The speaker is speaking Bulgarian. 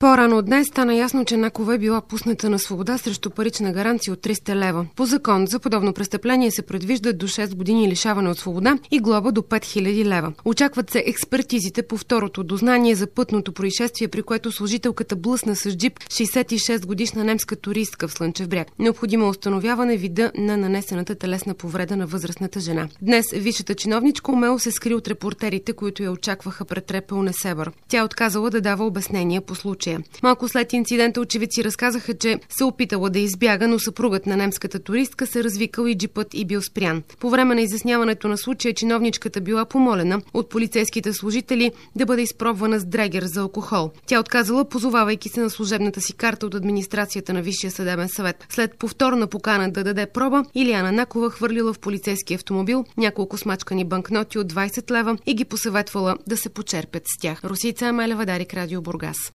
По-рано днес стана ясно, че Накова е била пусната на свобода срещу парична гаранция от 300 лева. По закон за подобно престъпление се предвижда до 6 години лишаване от свобода и глоба до 5000 лева. Очакват се експертизите по второто дознание за пътното происшествие, при което служителката блъсна с джип 66-годишна немска туристка в Слънчев бряг. Необходимо е установяване вида на нанесената телесна повреда на възрастната жена. Днес висшата чиновничка умело се скри от репортерите, които я очакваха пред РПУ Несебър. Тя отказала да дава обяснения по случая. Малко след инцидента очевидци разказаха, че се опитала да избяга, но съпругът на немската туристка се развикал и джипът и бил спрян. По време на изясняването на случая чиновничката била помолена от полицейските служители да бъде изпробвана с дрегер за алкохол. Тя отказала, позовавайки се на служебната си карта от администрацията на Висшия съдебен съвет. След повторна покана да даде проба, Илияна Накова хвърлила в полицейски автомобил няколко смачкани банкноти от 20 лева и ги посъветвала да се почерпят с тях. Росица Амелева, Дарик, Радио Бургас.